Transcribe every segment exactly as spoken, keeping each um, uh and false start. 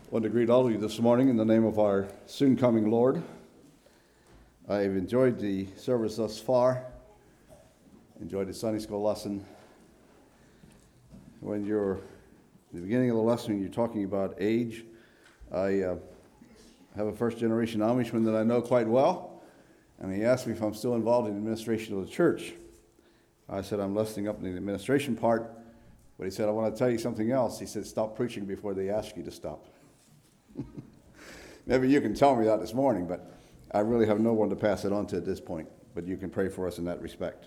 I want to greet all of you this morning in the name of our soon-coming Lord. I've enjoyed the service thus far, enjoyed the Sunday school lesson. When you're at the beginning of the lesson, you're talking about age. I uh, have a first-generation Amishman that I know quite well, and he asked me if I'm still involved in the administration of the church. I said, I'm lessening up in the administration part, but he said, I want to tell you something else. He said, stop preaching before they ask you to stop. Maybe you can tell me that this morning, but I really have no one to pass it on to at this point. But you can pray for us in that respect.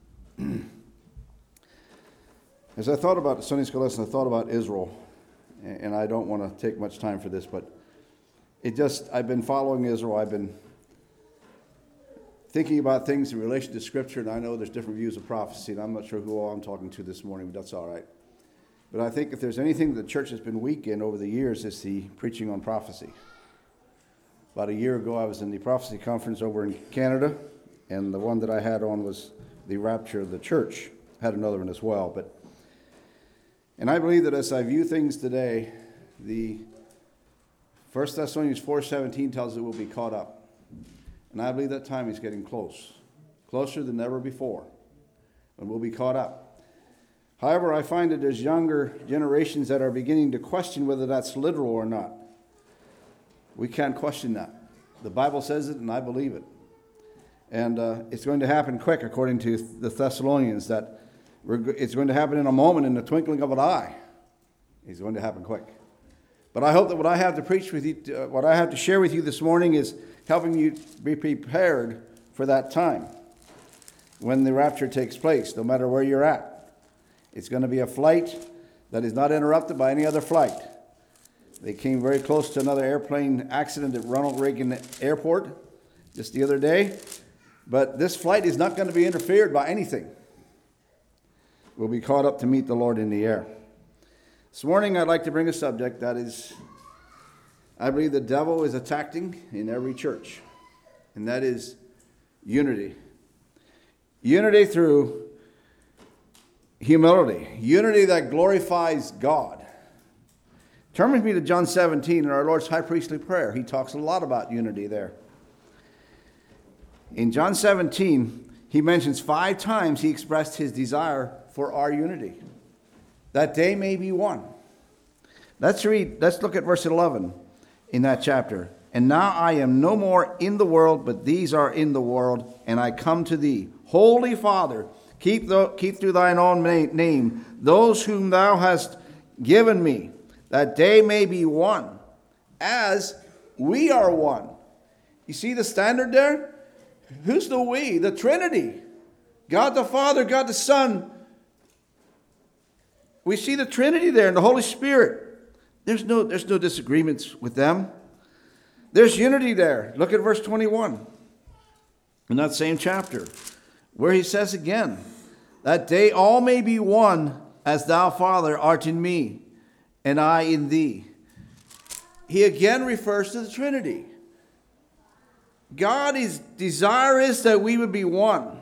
As I thought about the Sunday school lesson, I thought about Israel, and I don't want to take much time for this, but it just, I've been following Israel. I've been thinking about things in relation to Scripture, and I know there's different views of prophecy, and I'm not sure who all I'm talking to this morning, but that's all right. But I think if there's anything the church has been weak in over the years, it's the preaching on prophecy. About a year ago, I was in the prophecy conference over in Canada, and the one that I had on was the rapture of the church. I had another one as well. But, and I believe that as I view things today, the First Thessalonians four seventeen tells us we'll be caught up. And I believe that time is getting close, closer than ever before, and we'll be caught up. However, I find that there's younger generations that are beginning to question whether that's literal or not. We can't question that. The Bible says it, and I believe it. And uh, it's going to happen quick, according to the Thessalonians, that we're, it's going to happen in a moment, in the twinkling of an eye. It's going to happen quick. But I hope that what I have to preach with you, uh, what I have to share with you this morning is helping you be prepared for that time when the rapture takes place, no matter where you're at. It's going to be a flight that is not interrupted by any other flight. They came very close to another airplane accident at Ronald Reagan Airport just the other day. But this flight is not going to be interfered by anything. We'll be caught up to meet the Lord in the air. This morning I'd like to bring a subject that is, I believe the devil is attacking in every church. And that is unity. Unity through humility, unity that glorifies God. Turn with me to John seventeen in our Lord's high priestly prayer. He talks a lot about unity there. In John seventeen, he mentions five times he expressed his desire for our unity, that they may be one. Let's read, let's look at verse eleven in that chapter. And now I am no more in the world, but these are in the world, and I come to thee. Holy Father, Keep, the, keep through thine own name those whom thou hast given me, that they may be one, as we are one. You see the standard there? Who's the we? The Trinity. God the Father, God the Son. We see the Trinity there and the Holy Spirit. There's no, there's no disagreements with them. There's unity there. Look at verse twenty-one in that same chapter, where he says again, that they all may be one, as thou, Father, art in me, and I in thee. He again refers to the Trinity. God is desirous that we would be one.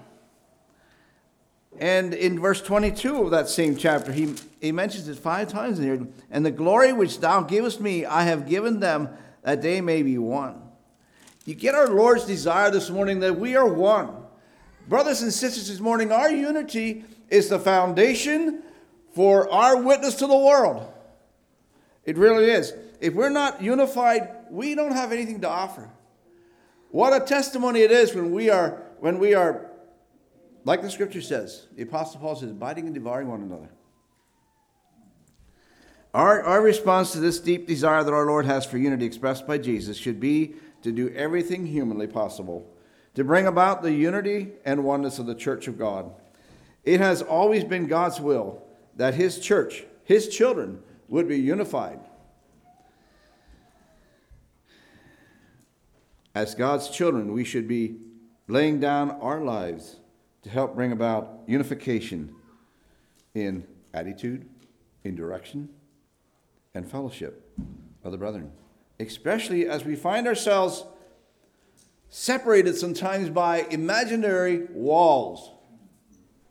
And in verse twenty-two of that same chapter, he, he mentions it five times in here. And the glory which thou givest me, I have given them, that they may be one. You get our Lord's desire this morning that we are one. Brothers and sisters, this morning, our unity is the foundation for our witness to the world. It really is. If we're not unified, we don't have anything to offer. What a testimony it is when we are, when we are, like the scripture says, the Apostle Paul says, biting and devouring one another. Our, our response to this deep desire that our Lord has for unity expressed by Jesus should be to do everything humanly possible to bring about the unity and oneness of the church of God. It has always been God's will that his church, his children, would be unified. As God's children, we should be laying down our lives to help bring about unification in attitude, in direction, and fellowship of the brethren. Especially as we find ourselves separated sometimes by imaginary walls.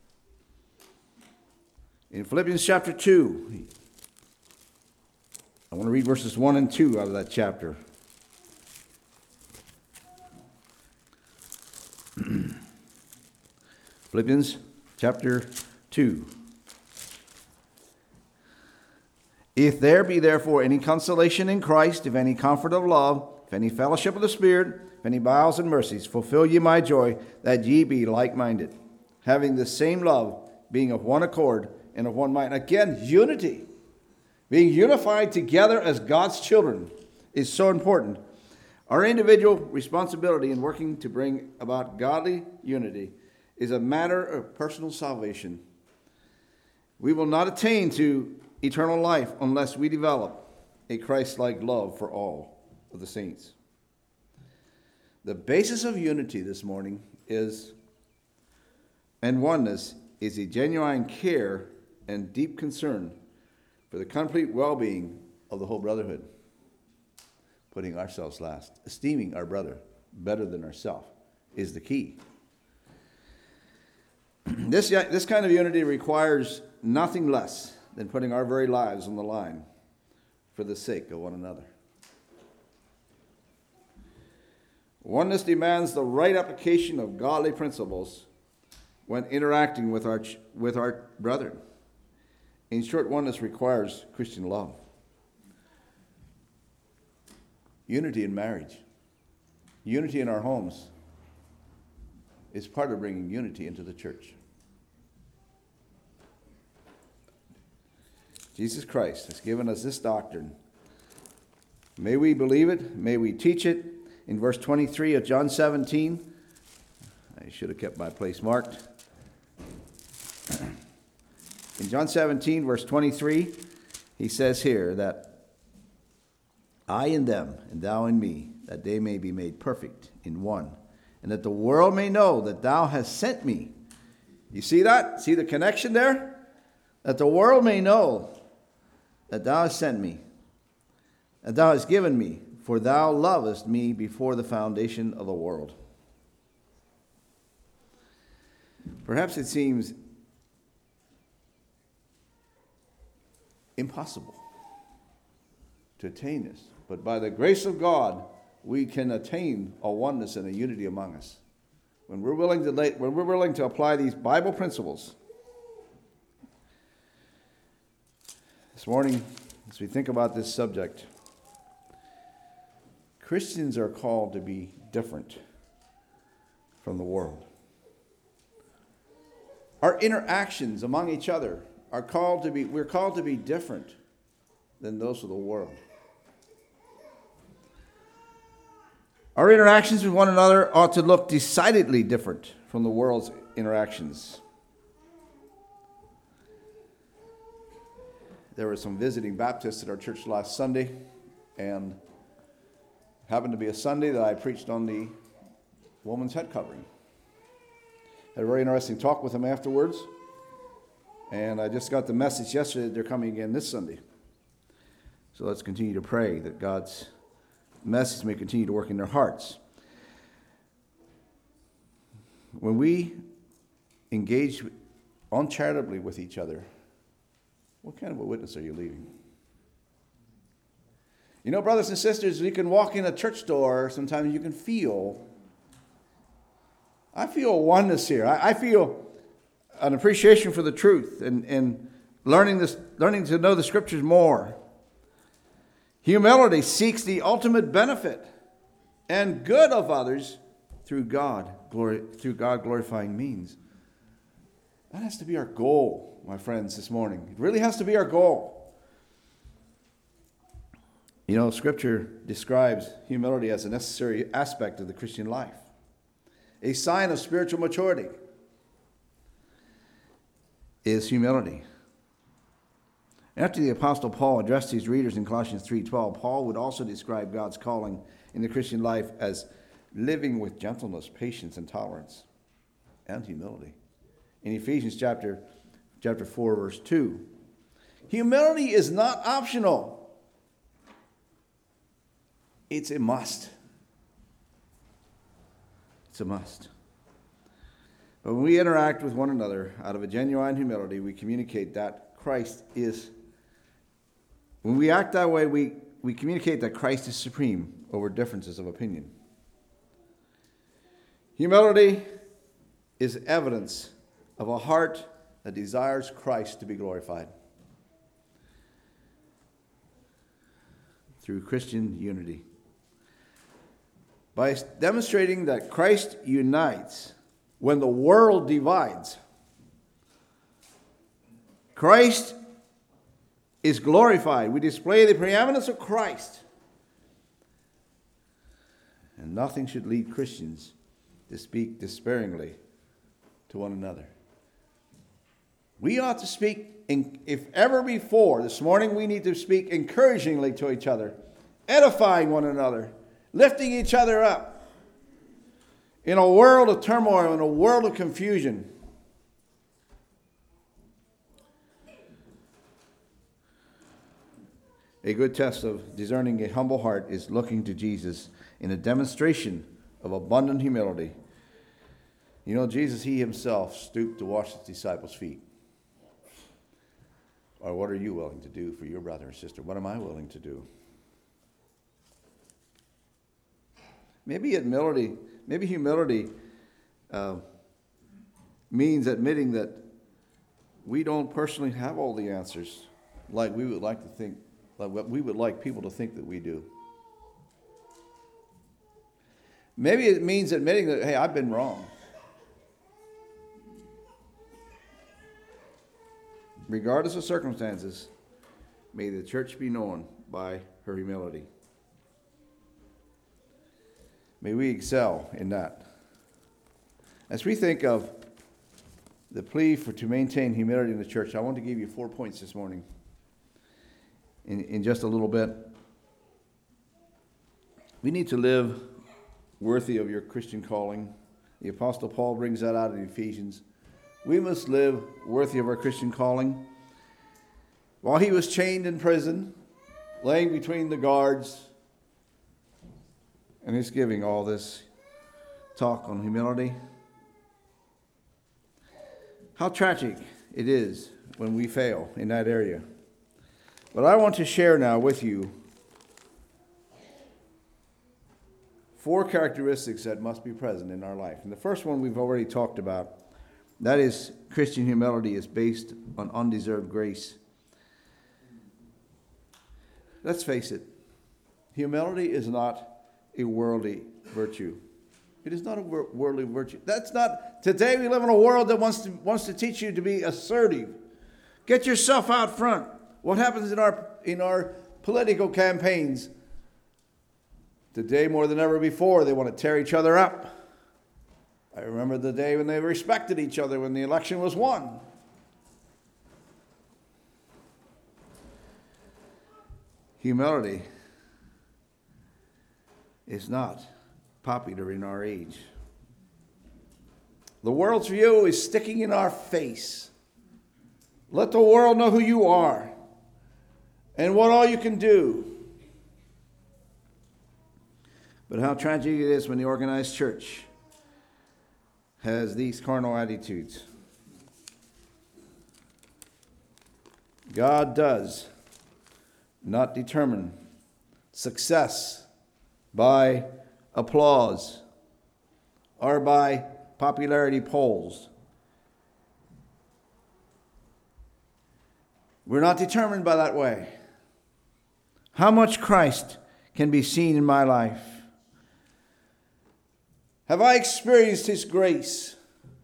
In Philippians chapter two, I want to read verses one and two out of that chapter. Philippians chapter two. If there be therefore any consolation in Christ, if any comfort of love, if any fellowship of the Spirit, if any bowels and mercies, fulfill ye my joy, that ye be like-minded, having the same love, being of one accord and of one mind. Again, unity. Being unified together as God's children is so important. Our individual responsibility in working to bring about godly unity is a matter of personal salvation. We will not attain to eternal life unless we develop a Christ-like love for all of the saints. The basis of unity this morning is, and oneness, is a genuine care and deep concern for the complete well-being of the whole brotherhood. Putting ourselves last, esteeming our brother better than ourselves is the key. This, this kind of unity requires nothing less than putting our very lives on the line for the sake of one another. Oneness demands the right application of godly principles when interacting with our, with our brethren. In short, oneness requires Christian love. Unity in marriage, unity in our homes is part of bringing unity into the church. Jesus Christ has given us this doctrine. May we believe it, may we teach it. In verse twenty-three of John seventeen, I should have kept my place marked. In John seventeen, verse twenty-three, he says here that I in them, and thou in me, that they may be made perfect in one, and that the world may know that thou hast sent me. You see that? See the connection there? That the world may know that thou hast sent me, that thou hast given me, for thou lovest me before the foundation of the world. Perhaps it seems impossible to attain this, but by the grace of God, we can attain a oneness and a unity among us. When we're willing to lay, when we're willing to apply these Bible principles. This morning, as we think about this subject, Christians are called to be different from the world. Our interactions among each other are called to be, we're called to be different than those of the world. Our interactions with one another ought to look decidedly different from the world's interactions. There were some visiting Baptists at our church last Sunday, and happened to be a Sunday that I preached on the woman's head covering. Had a very interesting talk with them afterwards, and I just got the message yesterday that they're coming again this Sunday. So let's continue to pray that God's message may continue to work in their hearts. When we engage uncharitably with each other, what kind of a witness are you leaving? You know, brothers and sisters, you can walk in a church door, sometimes you can feel, I feel oneness here. I, I feel an appreciation for the truth and, and learning this, learning to know the scriptures more. Humility seeks the ultimate benefit and good of others through God, glory, through God glorifying means. That has to be our goal, my friends, this morning. It really has to be our goal. You know, Scripture describes humility as a necessary aspect of the Christian life, a sign of spiritual maturity is humility. After the Apostle Paul addressed his readers in Colossians three twelve, Paul would also describe God's calling in the Christian life as living with gentleness, patience, and tolerance, and humility. In Ephesians chapter, chapter four, verse two, humility is not optional. It's a must. It's a must. But when we interact with one another out of a genuine humility, we communicate that Christ is When we act that way, we, we communicate that Christ is supreme over differences of opinion. Humility is evidence of a heart that desires Christ to be glorified through Christian unity. By demonstrating that Christ unites when the world divides, Christ is glorified. We display the preeminence of Christ. And nothing should lead Christians to speak despairingly to one another. We ought to speak, in, if ever before, this morning we need to speak encouragingly to each other, edifying one another, lifting each other up. In a world of turmoil, in a world of confusion, a good test of discerning a humble heart is looking to Jesus in a demonstration of abundant humility. You know, Jesus, he himself stooped to wash his disciples' feet. Or what are you willing to do for your brother or sister? What am I willing to do? Maybe humility, maybe humility uh, means admitting that we don't personally have all the answers, like we would like to think, like what we would like people to think that we do. Maybe it means admitting that, hey, I've been wrong. Regardless of circumstances, may the church be known by her humility. May we excel in that. As we think of the plea for to maintain humility in the church, I want to give you four points this morning in, in just a little bit. We need to live worthy of your Christian calling. The Apostle Paul brings that out in Ephesians. We must live worthy of our Christian calling. While he was chained in prison, laying between the guards, and he's giving all this talk on humility. How tragic it is when we fail in that area. But I want to share now with you four characteristics that must be present in our life. And the first one we've already talked about. That is, Christian humility is based on undeserved grace. Let's face it, humility is not a worldly virtue. It is not a worldly virtue. That's not, today we live in a world that wants to, wants to teach you to be assertive. Get yourself out front. What happens in our, in our political campaigns? Today more than ever before, they want to tear each other up. I remember the day when they respected each other when the election was won. Humility is not popular in our age. The world's view is sticking in our face. Let the world know who you are and what all you can do. But how tragic it is when the organized church has these carnal attitudes. God does not determine success by applause or by popularity polls. We're not determined by that way. How much Christ can be seen in my life? Have I experienced His grace?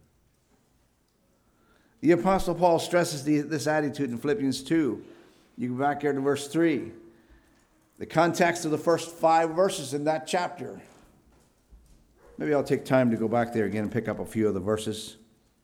The Apostle Paul stresses the, this attitude in Philippians two. You go back here to verse three. The context of the first five verses in that chapter. Maybe I'll take time to go back there again and pick up a few of the verses.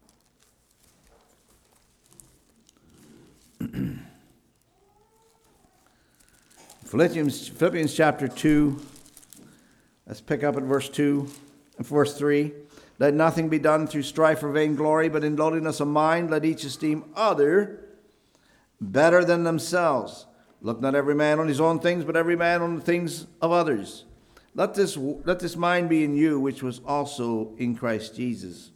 Philippians, Philippians chapter two. Let's pick up at verse two. Verse three, let nothing be done through strife or vainglory, but in lowliness of mind, let each esteem other better than themselves. Look not every man on his own things, but every man on the things of others. Let this, let this mind be in you, which was also in Christ Jesus.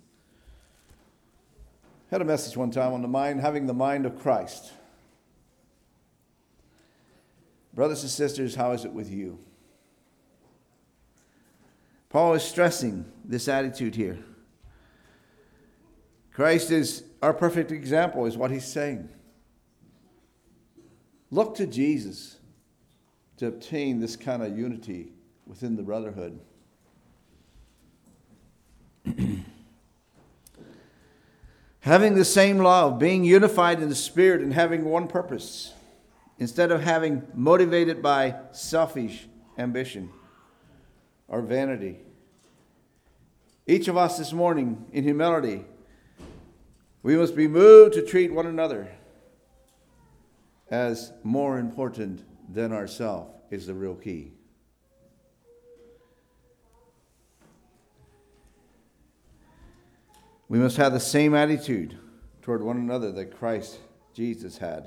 I had a message one time on the mind, having the mind of Christ. Brothers and sisters, how is it with you? Paul is stressing this attitude here. Christ is our perfect example, is what he's saying. Look to Jesus to obtain this kind of unity within the brotherhood. Having the same love, being unified in the Spirit, and having one purpose, instead of having motivated by selfish ambition or vanity. Each of us this morning, in humility, we must be moved to treat one another as more important than ourselves is the real key. We must have the same attitude toward one another that Christ Jesus had.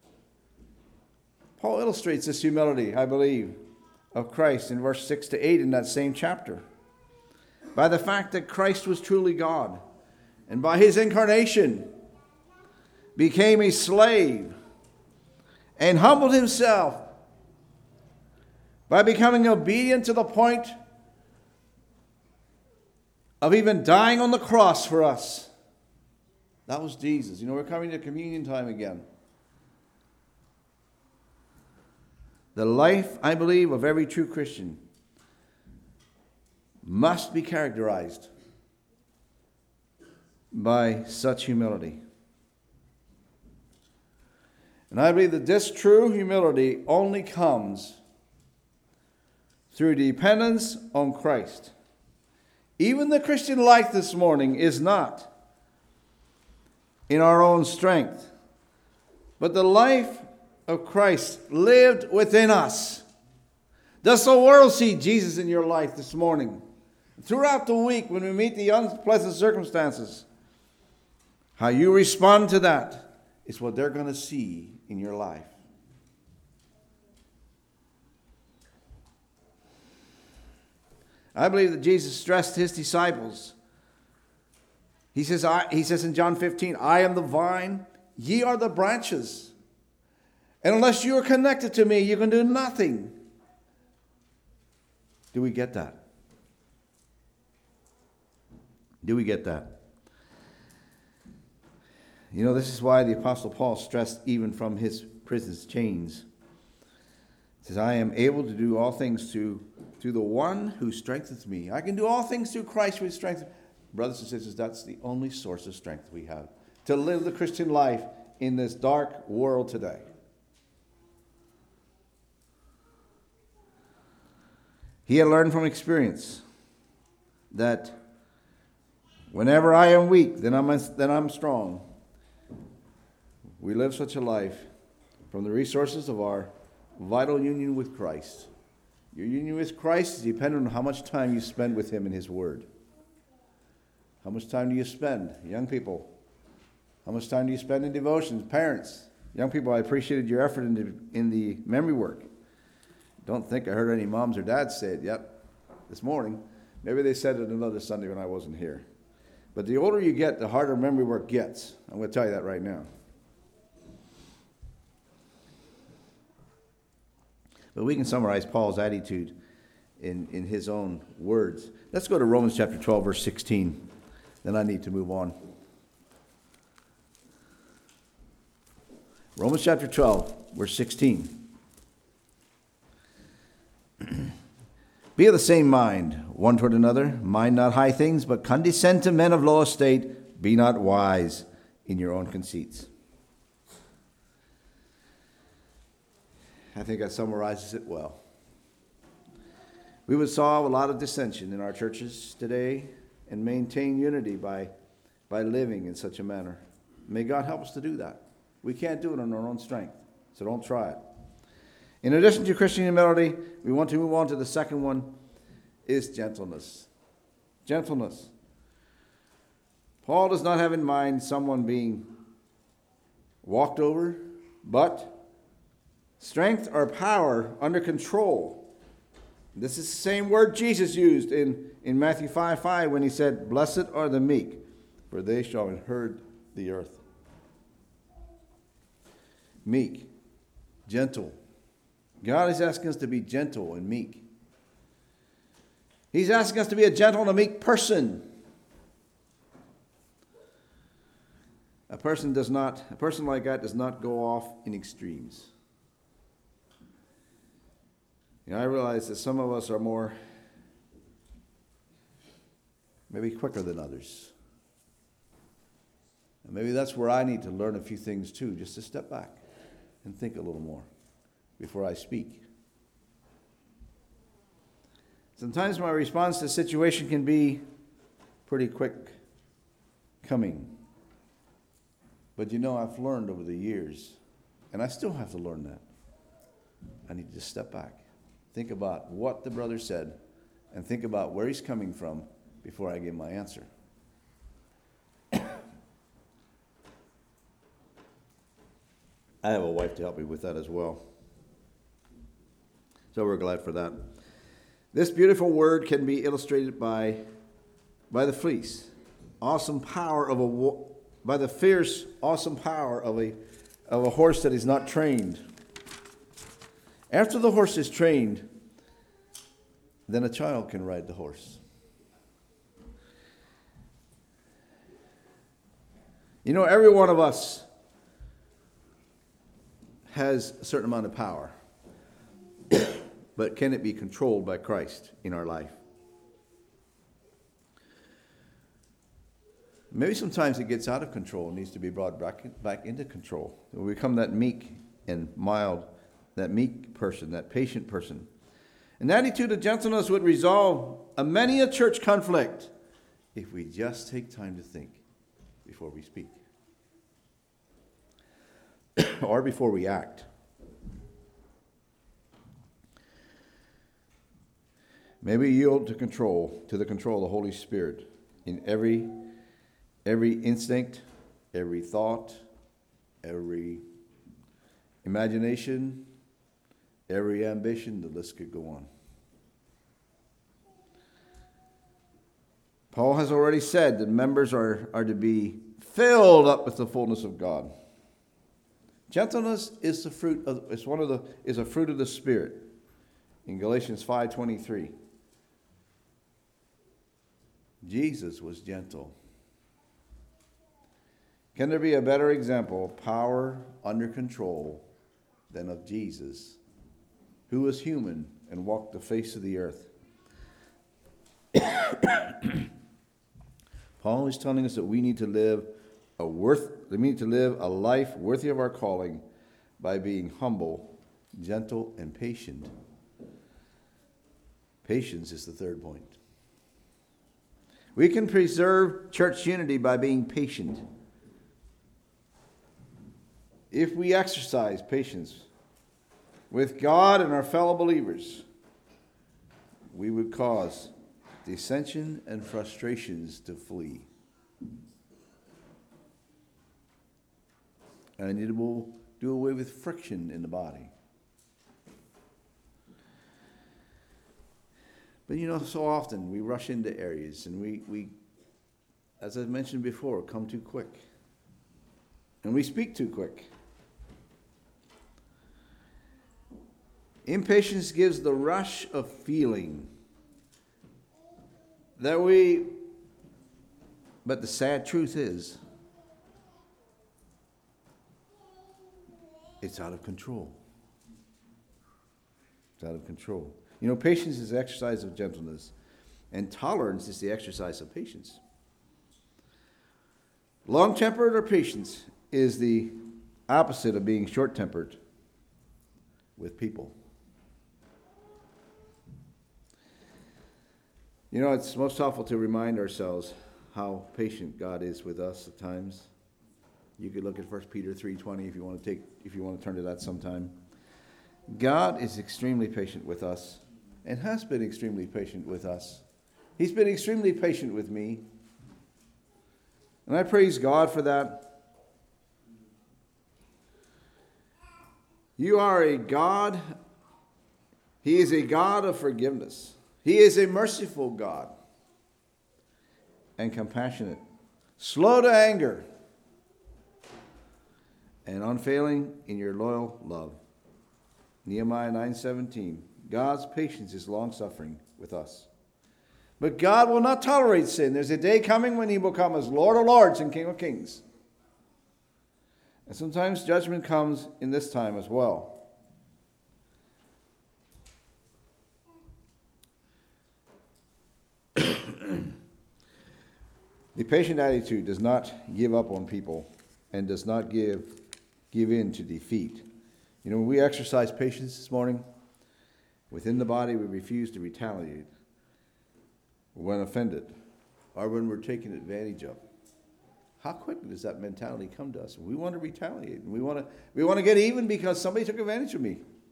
Paul illustrates this humility, I believe, of Christ in verse six to eight in that same chapter, by the fact that Christ was truly God, and by his incarnation became a slave and humbled himself by becoming obedient to the point of even dying on the cross for us. That was Jesus. You know, we're coming to communion time again. The life, I believe, of every true Christian must be characterized by such humility. And I believe that this true humility only comes through dependence on Christ. Even the Christian life this morning is not in our own strength, but the life of Christ lived within us. Does the world see Jesus in your life this morning? Throughout the week, when we meet the unpleasant circumstances, how you respond to that is what they're going to see in your life. I believe that Jesus stressed his disciples. He says, I, he says in John fifteen, I am the vine, ye are the branches. And unless you are connected to me, you can do nothing. Do we get that? Do we get that? You know, this is why the Apostle Paul stressed even from his prison's chains. He says, I am able to do all things through, through the one who strengthens me. I can do all things through Christ who strengthens me. Brothers and sisters, that's the only source of strength we have to live the Christian life in this dark world today. He had learned from experience that whenever I am weak, then I'm, then I'm strong. We live such a life from the resources of our vital union with Christ. Your union with Christ is dependent on how much time you spend with him in his word. How much time do you spend, young people? How much time do you spend in devotions? Parents, young people, I appreciated your effort in the, in the memory work. Don't think I heard any moms or dads say it yet this morning. Maybe they said it another Sunday when I wasn't here. But the older you get, the harder memory work gets. I'm going to tell you that right now. But we can summarize Paul's attitude in, in his own words. Let's go to Romans chapter twelve, verse sixteen. Then I need to move on. Romans chapter twelve, verse sixteen. Be of the same mind, one toward another. Mind not high things, but condescend to men of low estate. Be not wise in your own conceits. I think that summarizes it well. We would solve a lot of dissension in our churches today and maintain unity by, by living in such a manner. May God help us to do that. We can't do it on our own strength, so don't try it. In addition to Christian humility, we want to move on to the second one, is gentleness. Gentleness. Paul does not have in mind someone being walked over, but strength or power under control. This is the same word Jesus used in, in Matthew five five when he said, Blessed are the meek, for they shall inherit the earth. Meek, gentle, God is asking us to be gentle and meek. He's asking us to be a gentle and a meek person. A person does not, a person like that does not go off in extremes. You know, I realize that some of us are more, maybe quicker than others. And maybe that's where I need to learn a few things too, just to step back and think a little more before I speak. Sometimes my response to a situation can be pretty quick coming. But you know, I've learned over the years, and I still have to learn that. I need to step back, think about what the brother said, and think about where he's coming from before I give my answer. I have a wife to help me with that as well. So we're glad for that. This beautiful word can be illustrated by, by the fleece. Awesome power of a by the fierce, awesome power of a of a horse that is not trained. After the horse is trained, then a child can ride the horse. You know, every one of us has a certain amount of power. But can it be controlled by Christ in our life? Maybe sometimes it gets out of control and needs to be brought back, back into control. We become that meek and mild, that meek person, that patient person. An attitude of gentleness would resolve a many a church conflict if we just take time to think before we speak or before we act. May we yield to control, to the control of the Holy Spirit in every, every instinct, every thought, every imagination, every ambition. The list could go on. Paul has already said that members are, are to be filled up with the fullness of God. Gentleness is the fruit of, is one of the is a fruit of the Spirit in Galatians five twenty-three. Jesus was gentle. Can there be a better example of power under control than of Jesus, who was human and walked the face of the earth? Paul is telling us that we need to live a worth we need to live a life worthy of our calling by being humble, gentle, and patient. Patience is the third point. We can preserve church unity by being patient. If we exercise patience with God and our fellow believers, we would cause dissension and frustrations to flee. And it will do away with friction in the body. But you know, so often we rush into areas and we, we, as I mentioned before, come too quick. And we speak too quick. Impatience gives the rush of feeling that we, but the sad truth is, it's out of control. It's out of control. You know, patience is the exercise of gentleness, and tolerance is the exercise of patience. Long-tempered or patience is the opposite of being short-tempered with people. You know, it's most helpful to remind ourselves how patient God is with us at times. You could look at First Peter three twenty if you want to take if you want to turn to that sometime. God is extremely patient with us and has been extremely patient with us. He's been extremely patient with me. And I praise God for that. You are a God. He is a God of forgiveness. He is a merciful God and compassionate, slow to anger, and unfailing in your loyal love. Nehemiah nine seventeen. God's patience is long-suffering with us. But God will not tolerate sin. There's a day coming when he will come as Lord of lords and King of kings. And sometimes judgment comes in this time as well. The patient attitude does not give up on people and does not give, give in to defeat. You know, when we exercise patience this morning, within the body we refuse to retaliate when offended or when we're taken advantage of. How quickly does that mentality come to us? We want to retaliate and we want to, we want to get even because somebody took advantage of me.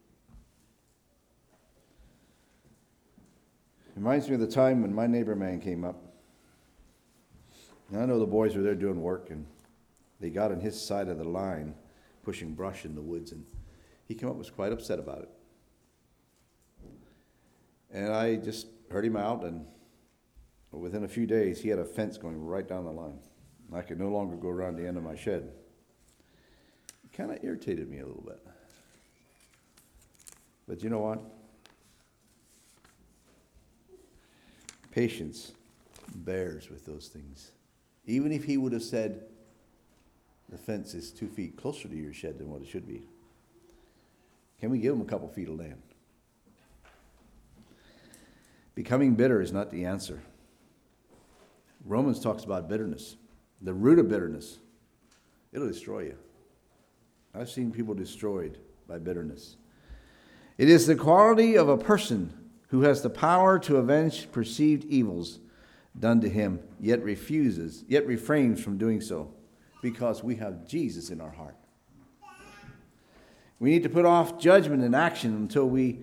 It reminds me of the time when my neighbor man came up. And I know the boys were there doing work, and they got on his side of the line, pushing brush in the woods, and he came up and was quite upset about it. And I just heard him out, and within a few days, he had a fence going right down the line. I could no longer go around the end of my shed. It kind of irritated me a little bit. But you know what? Patience bears with those things. Even if he would have said, the fence is two feet closer to your shed than what it should be. Can we give him a couple feet of land? Becoming bitter is not the answer. Romans talks about bitterness. The root of bitterness. It'll destroy you. I've seen people destroyed by bitterness. It is the quality of a person who has the power to avenge perceived evils done to him, yet refuses, yet refrains from doing so, because we have Jesus in our heart. We need to put off judgment and action until we,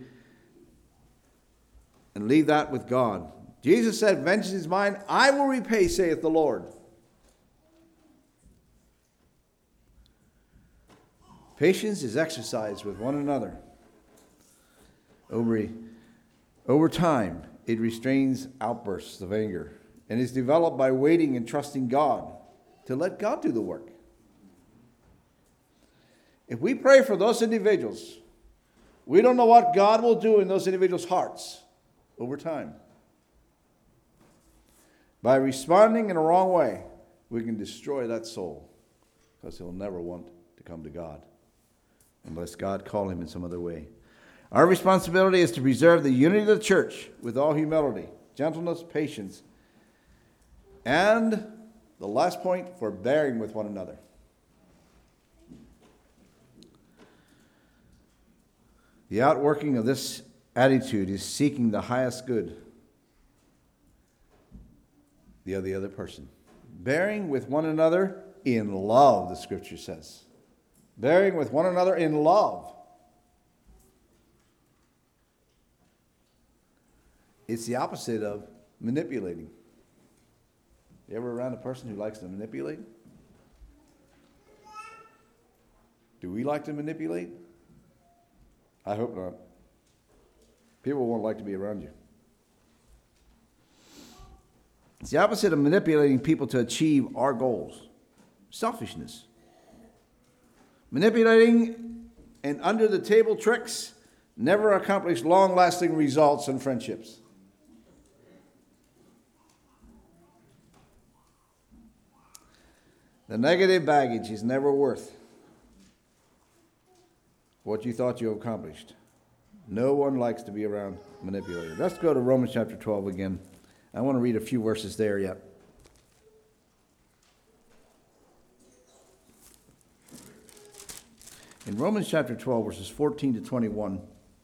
and leave that with God. Jesus said, vengeance is mine, I will repay, saith the Lord. Patience is exercised with one another. Over, over time, it restrains outbursts of anger and is developed by waiting and trusting God to let God do the work. If we pray for those individuals, we don't know what God will do in those individuals' hearts over time. By responding in a wrong way, we can destroy that soul because he'll never want to come to God unless God call him in some other way. Our responsibility is to preserve the unity of the church with all humility, gentleness, patience, and the last point, for bearing with one another. The outworking of this attitude is seeking the highest good of the other person. Bearing with one another in love, the scripture says. Bearing with one another in love. It's the opposite of manipulating. You ever around a person who likes to manipulate? Do we like to manipulate? I hope not. People won't like to be around you. It's the opposite of manipulating people to achieve our goals. Selfishness. Manipulating and under-the-table tricks never accomplish long-lasting results in friendships. The negative baggage is never worth what you thought you accomplished. No one likes to be around manipulators. Let's go to Romans chapter twelve again. I want to read a few verses there yet. In Romans chapter twelve, verses fourteen to twenty-one.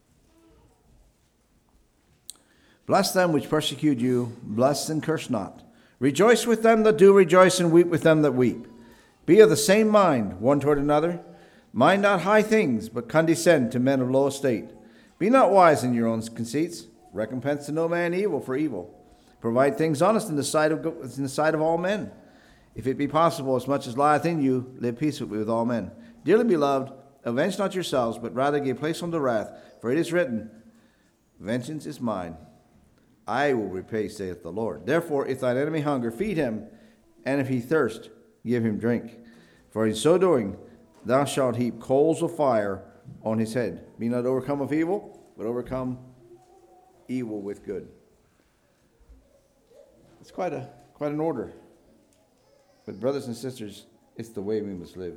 Bless them which persecute you, bless and curse not. Rejoice with them that do rejoice, and weep with them that weep. Be of the same mind one toward another. Mind not high things, but condescend to men of low estate. Be not wise in your own conceits. Recompense to no man evil for evil. Provide things honest in the sight of in the sight of all men. If it be possible, as much as lieth in you, live peaceably with all men. Dearly beloved, avenge not yourselves, but rather give place unto wrath. For it is written, vengeance is mine. I will repay, saith the Lord. Therefore, if thine enemy hunger, feed him, and if he thirst, give him drink. For in so doing, thou shalt heap coals of fire on his head. Be not overcome of evil, but overcome evil with good. It's quite a quite an order. But brothers and sisters, it's the way we must live.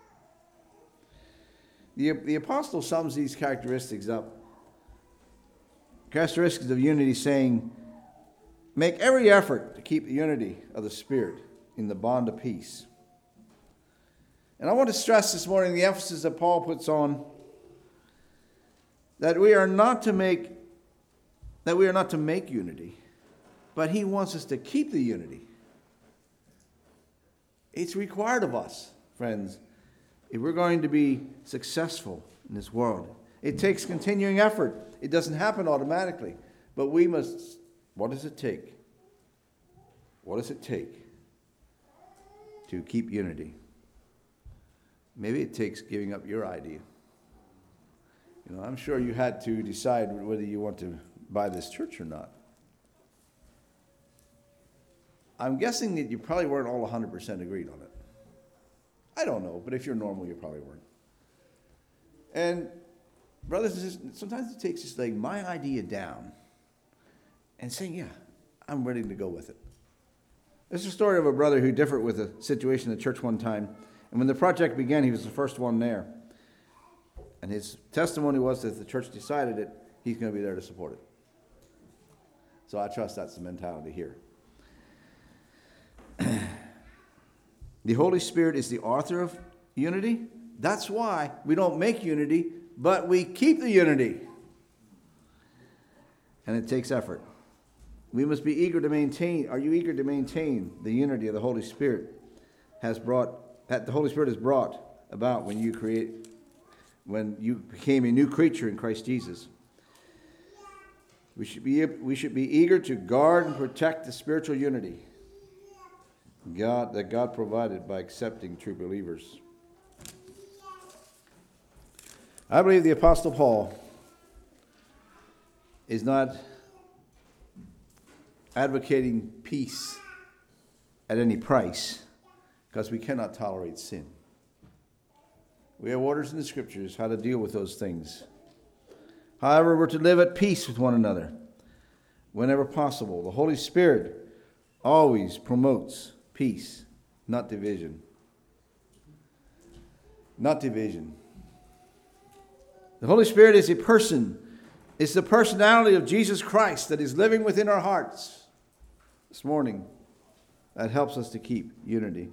The, the apostle sums these characteristics up. Characteristics of unity, saying, make every effort to keep the unity of the Spirit in the bond of peace. And I want to stress this morning the emphasis that Paul puts on that we are not to make that we are not to make unity, but he wants us to keep the unity. It's required of us, friends, if we're going to be successful in this world. It takes continuing effort. It doesn't happen automatically, but we must. What does it take? What does it take to keep unity? Maybe it takes giving up your idea. You know, I'm sure you had to decide whether you want to buy this church or not. I'm guessing that you probably weren't all one hundred percent agreed on it. I don't know, but if you're normal, you probably weren't. And brothers and sisters, sometimes it takes just laying my idea down and saying, yeah, I'm ready to go with it. There's a story of a brother who differed with a situation in the church one time. And when the project began, he was the first one there. And his testimony was that if the church decided it, he's going to be there to support it. So I trust that's the mentality here. The Holy Spirit is the author of unity. That's why we don't make unity, but we keep the unity. And it takes effort. We must be eager to maintain. Are you eager to maintain the unity of the Holy Spirit has brought that the Holy Spirit has brought about when you create when you became a new creature in Christ Jesus? We should be we should be eager to guard and protect the spiritual unity God that God provided by accepting true believers. I believe the Apostle Paul is not advocating peace at any price, because we cannot tolerate sin. We have orders in the Scriptures how to deal with those things. However, we're to live at peace with one another whenever possible. The Holy Spirit always promotes peace, not division. Not division. The Holy Spirit is a person. It's the personality of Jesus Christ that is living within our hearts this morning that helps us to keep unity.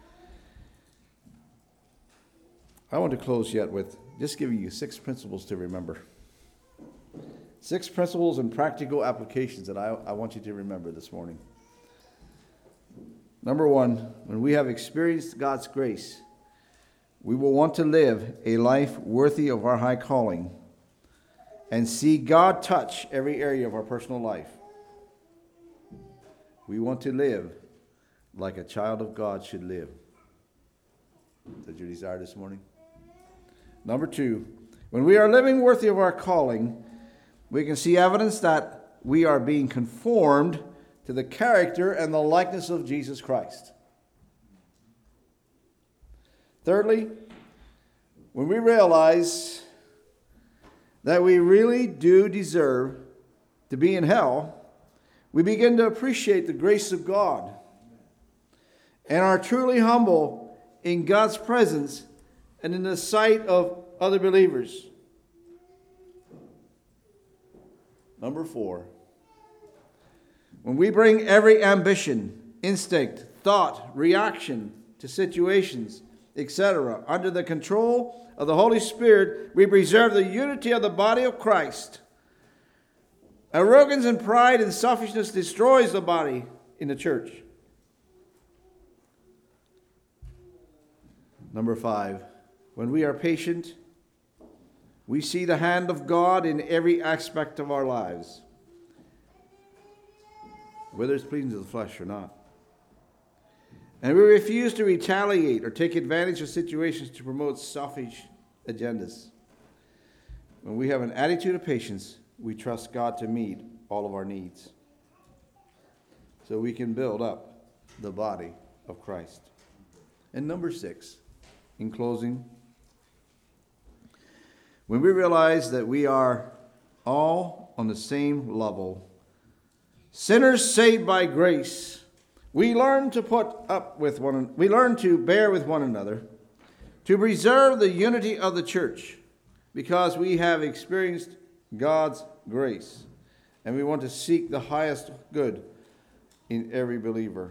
I want to close yet with just giving you six principles to remember. Six principles and practical applications that I, I want you to remember this morning. Number one, when we have experienced God's grace, we will want to live a life worthy of our high calling and see God touch every area of our personal life. We want to live like a child of God should live. Is that your desire this morning? Number two, when we are living worthy of our calling, we can see evidence that we are being conformed to the character and the likeness of Jesus Christ. Thirdly, when we realize that we really do deserve to be in hell, we begin to appreciate the grace of God and are truly humble in God's presence and in the sight of other believers. Number four, when we bring every ambition, instinct, thought, reaction to situations, et cetera, under the control of the Holy Spirit, we preserve the unity of the body of Christ. Arrogance and pride and selfishness destroys the body in the church. Number five, when we are patient, we see the hand of God in every aspect of our lives, whether it's pleasing to the flesh or not. And we refuse to retaliate or take advantage of situations to promote selfish agendas. When we have an attitude of patience, we trust God to meet all of our needs so we can build up the body of Christ. And number six, in closing, when we realize that we are all on the same level, sinners saved by grace, we learn to put up with one, we learn to bear with one another, to preserve the unity of the church, because we have experienced God's grace, and we want to seek the highest good in every believer.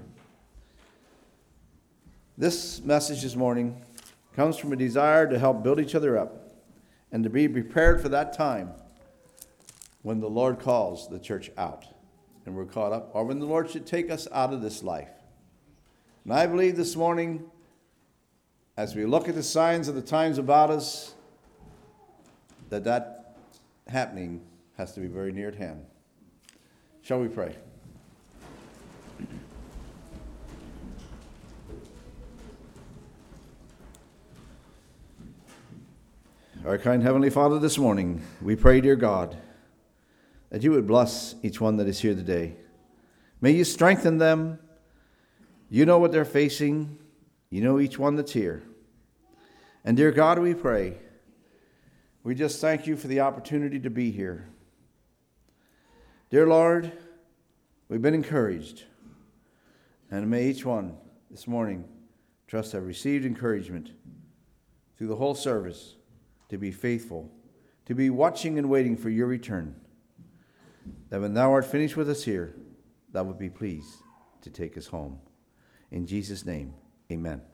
This message this morning comes from a desire to help build each other up and to be prepared for that time when the Lord calls the church out and we're caught up, or when the Lord should take us out of this life. And I believe this morning, as we look at the signs of the times about us, that that happening has to be very near at hand. Shall we pray? Our kind Heavenly Father, this morning, we pray, dear God, that you would bless each one that is here today. May you strengthen them. You know what they're facing. You know each one that's here. And dear God, we pray, we just thank you for the opportunity to be here. Dear Lord, we've been encouraged. And may each one this morning trust have received encouragement through the whole service, to be faithful, to be watching and waiting for your return, that when thou art finished with us here, thou wilt be pleased to take us home. In Jesus' name, amen.